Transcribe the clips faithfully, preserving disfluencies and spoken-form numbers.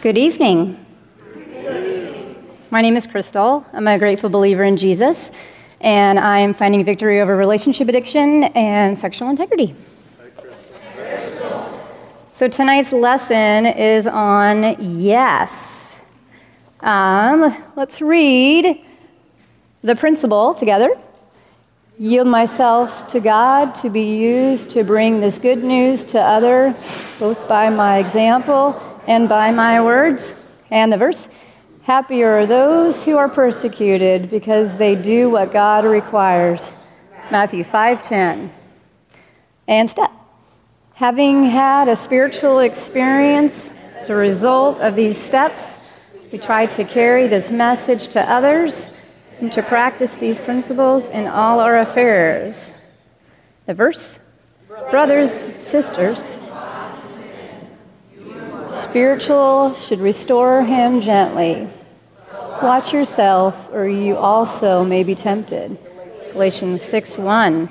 Good evening. My name is Crystal. I'm a grateful believer in Jesus, and I am finding victory over relationship addiction and sexual integrity. So tonight's lesson is on yes. Um, let's read the principle together. Yield myself to God to be used to bring this good news to others, both by my example and by my words. And the verse, happy are those who are persecuted because they do what God requires. Matthew five ten. And step. Having had a spiritual experience as a result of these steps, we try to carry this message to others and to practice these principles in all our affairs. The verse, brothers, sisters, spiritual should restore him gently. Watch yourself, or you also may be tempted. Galatians six one.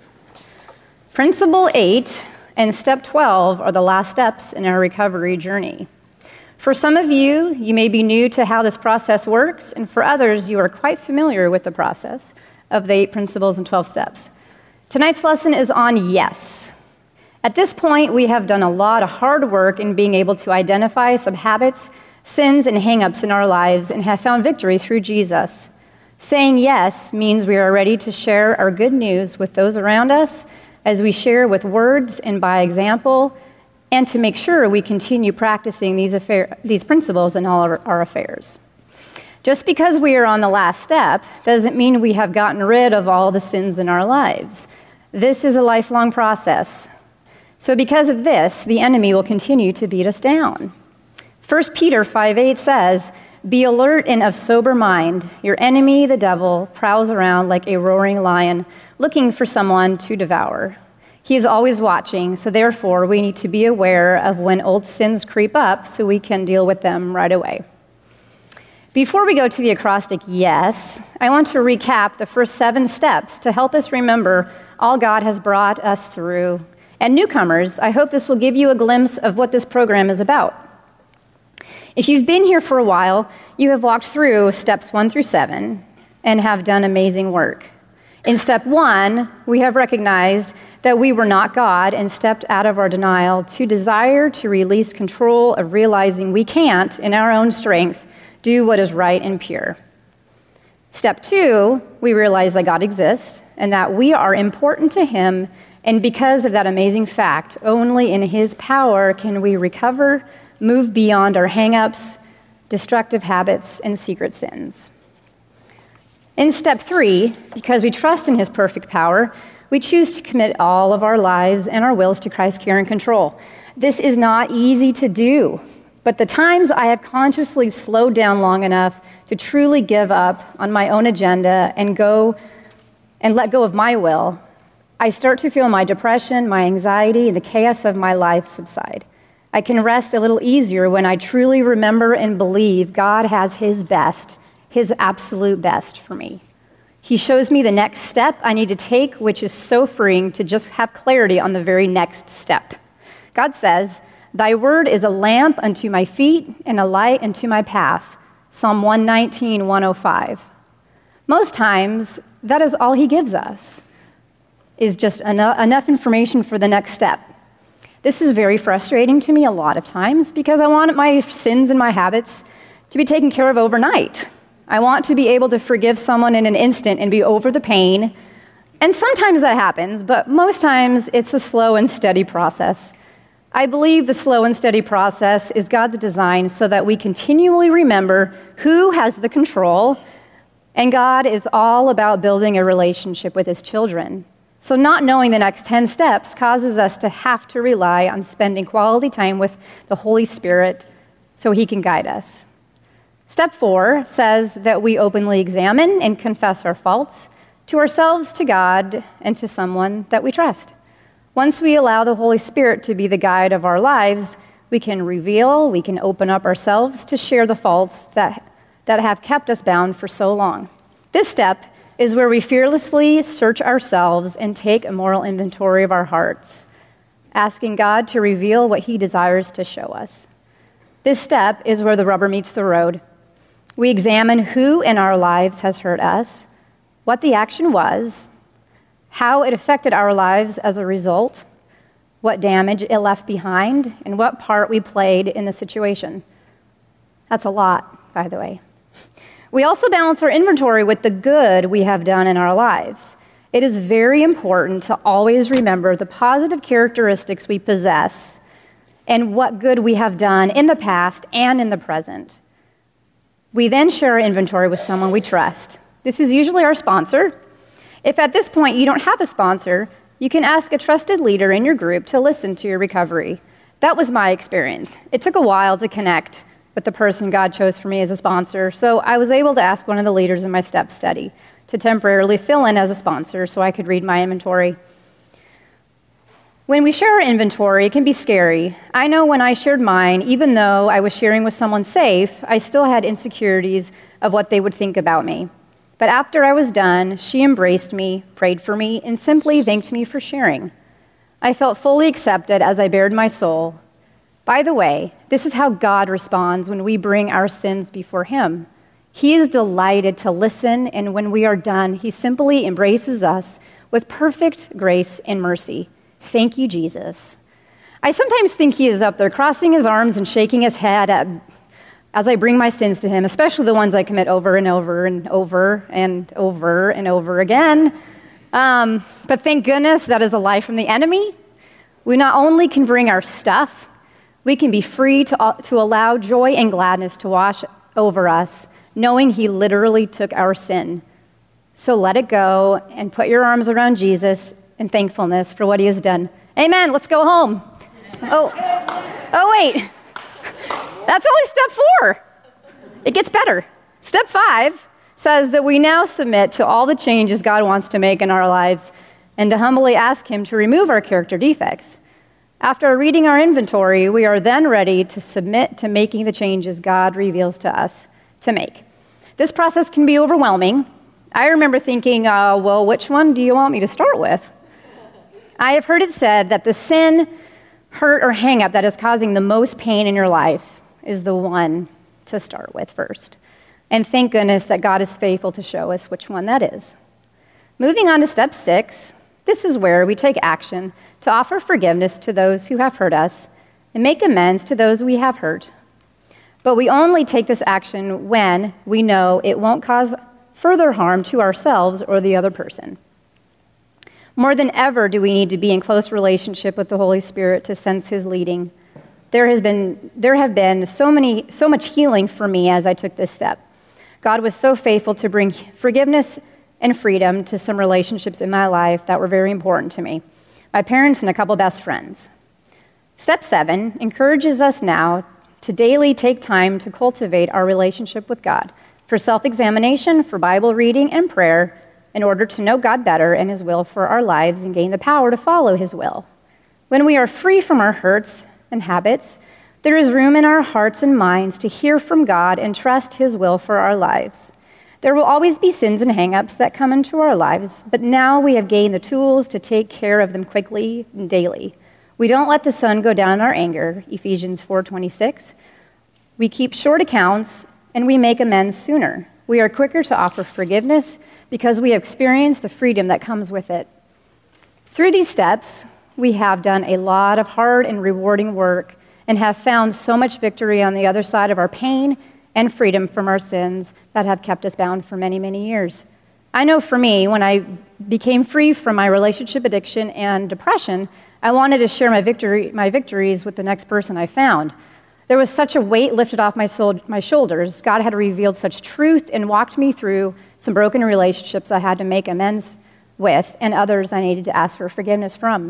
Principle eight and step twelve are the last steps in our recovery journey. For some of you, you may be new to how this process works, and for others, you are quite familiar with the process of the eight principles and twelve steps. Tonight's lesson is on yes. At this point, we have done a lot of hard work in being able to identify some habits, sins, and hang-ups in our lives and have found victory through Jesus. Saying yes means we are ready to share our good news with those around us as we share with words and by example, and to make sure we continue practicing these, affair, these principles in all our, our affairs. Just because we are on the last step doesn't mean we have gotten rid of all the sins in our lives. This is a lifelong process. So because of this, the enemy will continue to beat us down. First Peter five eight says, be alert and of sober mind. Your enemy, the devil, prowls around like a roaring lion, looking for someone to devour. He is always watching, so therefore we need to be aware of when old sins creep up so we can deal with them right away. Before we go to the acrostic yes, I want to recap the first seven steps to help us remember all God has brought us through. And newcomers, I hope this will give you a glimpse of what this program is about. If you've been here for a while, you have walked through steps one through seven and have done amazing work. In step one, we have recognized that we were not God and stepped out of our denial to desire to release control of realizing we can't, in our own strength, do what is right and pure. Step two, we realize that God exists and that we are important to Him, and because of that amazing fact, only in His power can we recover, move beyond our hang-ups, destructive habits, and secret sins. In step three, because we trust in His perfect power, we choose to commit all of our lives and our wills to Christ's care and control. This is not easy to do, but the times I have consciously slowed down long enough to truly give up on my own agenda and go and let go of my will, I start to feel my depression, my anxiety, and the chaos of my life subside. I can rest a little easier when I truly remember and believe God has His best, His absolute best for me. He shows me the next step I need to take, which is so freeing to just have clarity on the very next step. God says, thy word is a lamp unto my feet and a light unto my path. Psalm one nineteen, one oh five. Most times, that is all He gives us, is just enough, enough information for the next step. This is very frustrating to me a lot of times because I want my sins and my habits to be taken care of overnight. I want to be able to forgive someone in an instant and be over the pain. And sometimes that happens, but most times it's a slow and steady process. I believe the slow and steady process is God's design so that we continually remember who has the control, and God is all about building a relationship with His children. So not knowing the next ten steps causes us to have to rely on spending quality time with the Holy Spirit so He can guide us. Step four says that we openly examine and confess our faults to ourselves, to God, and to someone that we trust. Once we allow the Holy Spirit to be the guide of our lives, we can reveal, we can open up ourselves to share the faults that, that have kept us bound for so long. This step is where we fearlessly search ourselves and take a moral inventory of our hearts, asking God to reveal what He desires to show us. This step is where the rubber meets the road. We examine who in our lives has hurt us, what the action was, how it affected our lives as a result, what damage it left behind, and what part we played in the situation. That's a lot, by the way. We also balance our inventory with the good we have done in our lives. It is very important to always remember the positive characteristics we possess and what good we have done in the past and in the present. We then share our inventory with someone we trust. This is usually our sponsor. If at this point you don't have a sponsor, you can ask a trusted leader in your group to listen to your recovery. That was my experience. It took a while to connect with the person God chose for me as a sponsor, so I was able to ask one of the leaders in my STEP study to temporarily fill in as a sponsor so I could read my inventory. When we share our inventory, it can be scary. I know when I shared mine, even though I was sharing with someone safe, I still had insecurities of what they would think about me. But after I was done, she embraced me, prayed for me, and simply thanked me for sharing. I felt fully accepted as I bared my soul. By the way, this is how God responds when we bring our sins before Him. He is delighted to listen, and when we are done, He simply embraces us with perfect grace and mercy. Thank you, Jesus. I sometimes think He is up there crossing His arms and shaking His head at, as I bring my sins to Him, especially the ones I commit over and over and over and over and over again. Um, but thank goodness that is a lie from the enemy. We not only can bring our stuff, we can be free to, to allow joy and gladness to wash over us, knowing He literally took our sin. So let it go and put your arms around Jesus in thankfulness for what He has done. Amen. Let's go home. Oh, oh wait. That's only step four. It gets better. Step five says that we now submit to all the changes God wants to make in our lives and to humbly ask Him to remove our character defects. After reading our inventory, we are then ready to submit to making the changes God reveals to us to make. This process can be overwhelming. I remember thinking, uh, well, which one do you want me to start with? I have heard it said that the sin, hurt, or hang-up that is causing the most pain in your life is the one to start with first. And thank goodness that God is faithful to show us which one that is. Moving on to step six, this is where we take action to offer forgiveness to those who have hurt us and make amends to those we have hurt. But we only take this action when we know it won't cause further harm to ourselves or the other person. More than ever do we need to be in close relationship with the Holy Spirit to sense His leading. There has been, there have been so many, so much healing for me as I took this step. God was so faithful to bring forgiveness and freedom to some relationships in my life that were very important to me. My parents and a couple best friends. Step seven encourages us now to daily take time to cultivate our relationship with God for self-examination, for Bible reading and prayer, in order to know God better and His will for our lives and gain the power to follow His will. When we are free from our hurts and habits, there is room in our hearts and minds to hear from God and trust His will for our lives. There will always be sins and hang-ups that come into our lives, but now we have gained the tools to take care of them quickly and daily. We don't let the sun go down in our anger, Ephesians four twenty-six. We keep short accounts, and we make amends sooner. We are quicker to offer forgiveness because we have experienced the freedom that comes with it. Through these steps, we have done a lot of hard and rewarding work and have found so much victory on the other side of our pain and freedom from our sins that have kept us bound for many, many years. I know for me, when I became free from my relationship addiction and depression, I wanted to share my victory, my victories with the next person I found. There was such a weight lifted off my soul, my shoulders. God had revealed such truth and walked me through some broken relationships I had to make amends with and others I needed to ask for forgiveness from.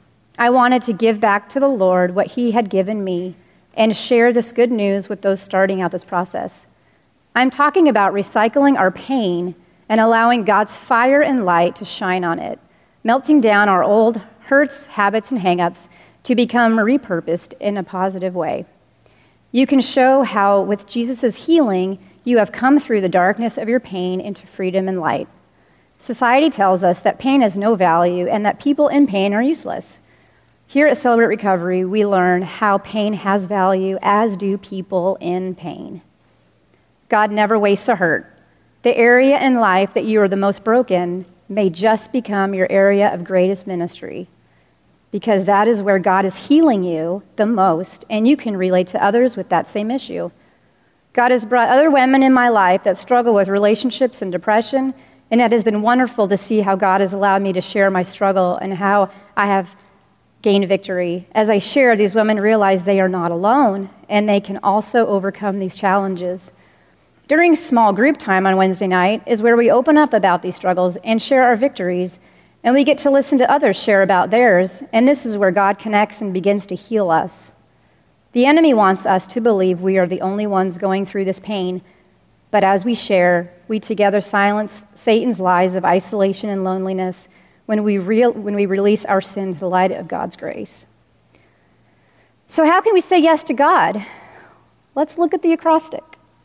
I wanted to give back to the Lord what He had given me and share this good news with those starting out this process. I'm talking about recycling our pain and allowing God's fire and light to shine on it, melting down our old hurts, habits, and hang-ups to become repurposed in a positive way. You can show how, with Jesus' healing, you have come through the darkness of your pain into freedom and light. Society tells us that pain has no value and that people in pain are useless. Here at Celebrate Recovery, we learn how pain has value, as do people in pain. God never wastes a hurt. The area in life that you are the most broken may just become your area of greatest ministry, because that is where God is healing you the most, and you can relate to others with that same issue. God has brought other women in my life that struggle with relationships and depression, and it has been wonderful to see how God has allowed me to share my struggle and how I have gained victory. As I share, these women realize they are not alone, and they can also overcome these challenges. During small group time on Wednesday night is where we open up about these struggles and share our victories, and we get to listen to others share about theirs, and this is where God connects and begins to heal us. The enemy wants us to believe we are the only ones going through this pain, but as we share, we together silence Satan's lies of isolation and loneliness when we, real, when we release our sin to the light of God's grace. So how can we say yes to God? Let's look at the acrostic.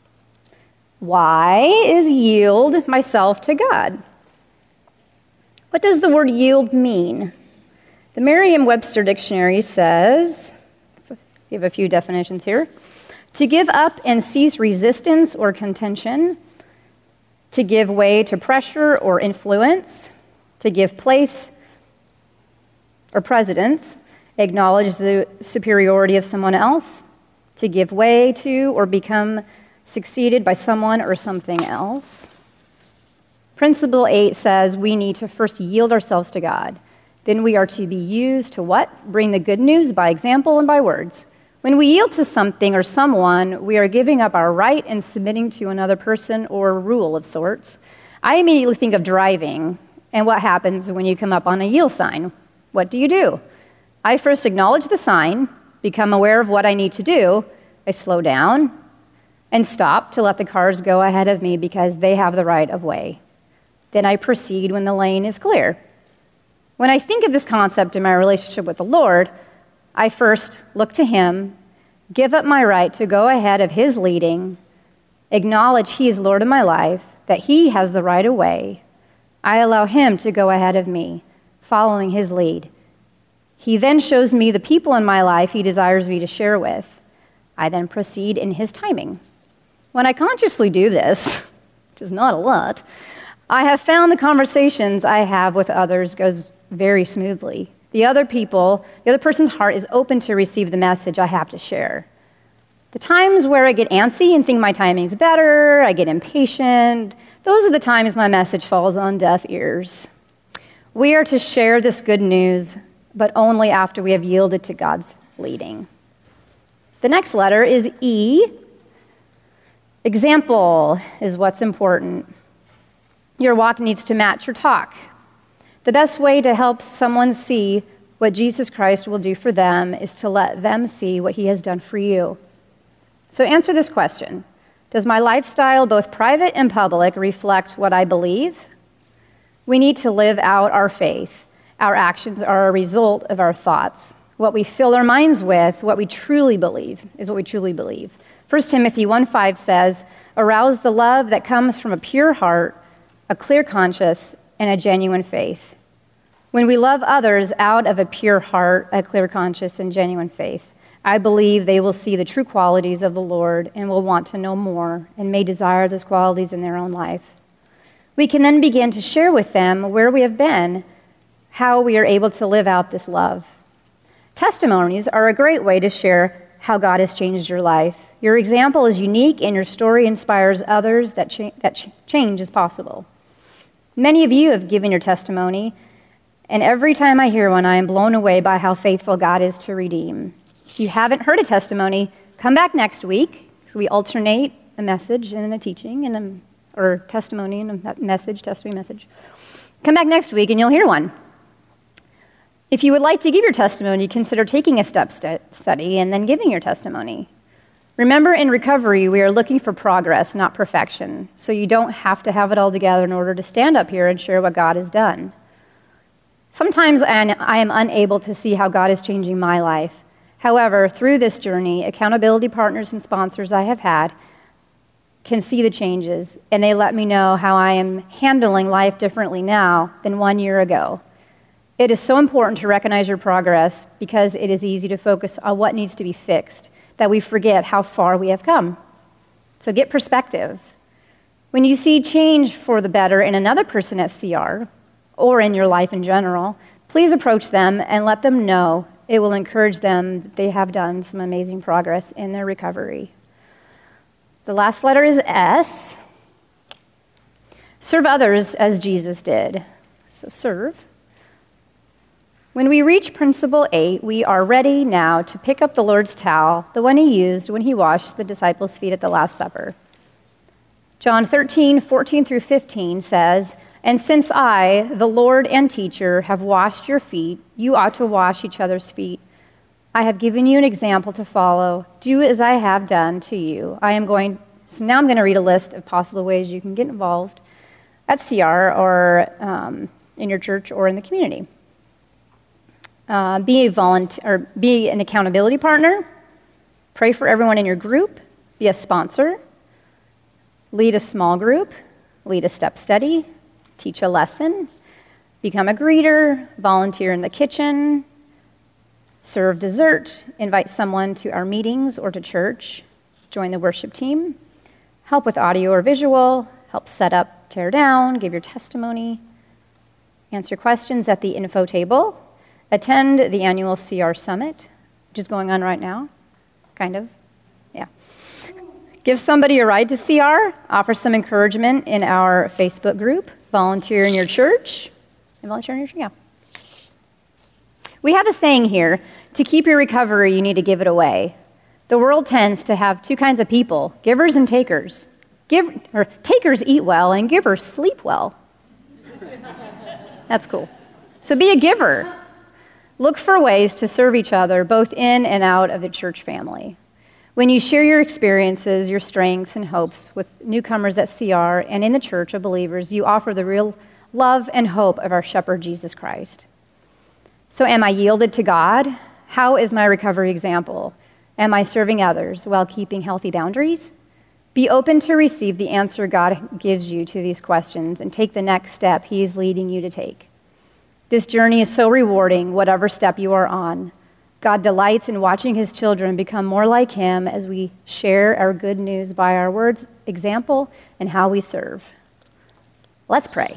Why is yield myself to God? What does the word yield mean? The Merriam-Webster dictionary says, we have a few definitions here, to give up and cease resistance or contention, to give way to pressure or influence, to give place or precedence, acknowledge the superiority of someone else, to give way to or become succeeded by someone or something else. Principle eight says we need to first yield ourselves to God. Then we are to be used to what? Bring the good news by example and by words. When we yield to something or someone, we are giving up our right and submitting to another person or rule of sorts. I immediately think of driving and what happens when you come up on a yield sign. What do you do? I first acknowledge the sign, become aware of what I need to do. I slow down and stop to let the cars go ahead of me because they have the right of way. Then I proceed when the lane is clear. When I think of this concept in my relationship with the Lord, I first look to Him, give up my right to go ahead of His leading, acknowledge He is Lord of my life, that He has the right of way. I allow Him to go ahead of me, following His lead. He then shows me the people in my life He desires me to share with. I then proceed in His timing. When I consciously do this, which is not a lot, I have found the conversations I have with others goes very smoothly. The other people, the other person's heart is open to receive the message I have to share. The times where I get antsy and think my timing's better, I get impatient, those are the times my message falls on deaf ears. We are to share this good news, but only after we have yielded to God's leading. The next letter is E. Example is what's important. Your walk needs to match your talk. The best way to help someone see what Jesus Christ will do for them is to let them see what He has done for you. So answer this question. Does my lifestyle, both private and public, reflect what I believe? We need to live out our faith. Our actions are a result of our thoughts. What we fill our minds with, what we truly believe, is what we truly believe. First Timothy one five says, arouse the love that comes from a pure heart, a clear conscience, and a genuine faith. When we love others out of a pure heart, a clear conscience, and genuine faith, I believe they will see the true qualities of the Lord and will want to know more and may desire those qualities in their own life. We can then begin to share with them where we have been, how we are able to live out this love. Testimonies are a great way to share how God has changed your life. Your example is unique and your story inspires others that, cha- that ch- change is possible. Many of you have given your testimony, and every time I hear one, I am blown away by how faithful God is to redeem. If you haven't heard a testimony, come back next week. So we alternate a message and a teaching, and a, or testimony and a message, testimony, message. Come back next week, and you'll hear one. If you would like to give your testimony, consider taking a step st- study and then giving your testimony. Remember, in recovery, we are looking for progress, not perfection, so you don't have to have it all together in order to stand up here and share what God has done. Sometimes I am unable to see how God is changing my life. However, through this journey, accountability partners and sponsors I have had can see the changes, and they let me know how I am handling life differently now than one year ago. It is so important to recognize your progress because it is easy to focus on what needs to be fixed, that we forget how far we have come. So get perspective. When you see change for the better in another person at C R or in your life in general, please approach them and let them know. It will encourage them that they have done some amazing progress in their recovery. The last letter is S. Serve others as Jesus did. So serve. When we reach principle eight, we are ready now to pick up the Lord's towel, the one he used when he washed the disciples' feet at the Last Supper. John thirteen, fourteen through fifteen says, "And since I, the Lord and teacher, have washed your feet, you ought to wash each other's feet. I have given you an example to follow. Do as I have done to you." I am going, so now I'm going to read a list of possible ways you can get involved at C R or um, in your church or in the community. Uh, be a volunteer, or be an accountability partner. Pray for everyone in your group. Be a sponsor. Lead a small group. Lead a step study. Teach a lesson. Become a greeter. Volunteer in the kitchen. Serve dessert. Invite someone to our meetings or to church. Join the worship team. Help with audio or visual. Help set up, tear down. Give your testimony. Answer questions at the info table. Attend the annual C R Summit, which is going on right now, kind of, yeah. Give somebody a ride to C R, offer some encouragement in our Facebook group, volunteer in your church, and volunteer in your church, yeah. We have a saying here, to keep your recovery, you need to give it away. The world tends to have two kinds of people, givers and takers. Give, or takers eat well and givers sleep well. That's cool. So be a giver. Look for ways to serve each other, both in and out of the church family. When you share your experiences, your strengths, and hopes with newcomers at C R and in the church of believers, you offer the real love and hope of our shepherd, Jesus Christ. So am I yielded to God? How is my recovery example? Am I serving others while keeping healthy boundaries? Be open to receive the answer God gives you to these questions and take the next step he is leading you to take. This journey is so rewarding, whatever step you are on. God delights in watching his children become more like him as we share our good news by our words, example, and how we serve. Let's pray.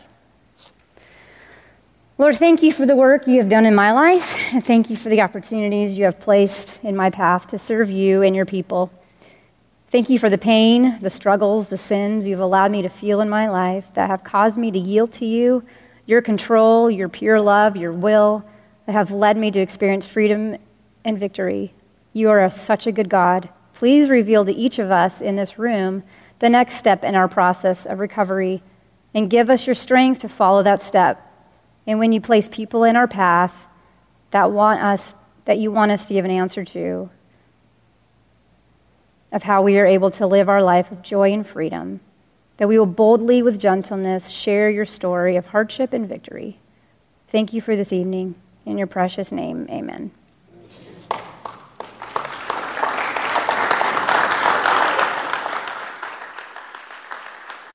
Lord, thank you for the work you have done in my life, and thank you for the opportunities you have placed in my path to serve you and your people. Thank you for the pain, the struggles, the sins you've allowed me to feel in my life that have caused me to yield to you, your control, your pure love, your will, that have led me to experience freedom and victory. You are a, such a good God. Please reveal to each of us in this room the next step in our process of recovery and give us your strength to follow that step. And when you place people in our path that want us, that you want us to give an answer to, of how we are able to live our life of joy and freedom, that we will boldly, with gentleness, share your story of hardship and victory. Thank you for this evening. In your precious name, amen.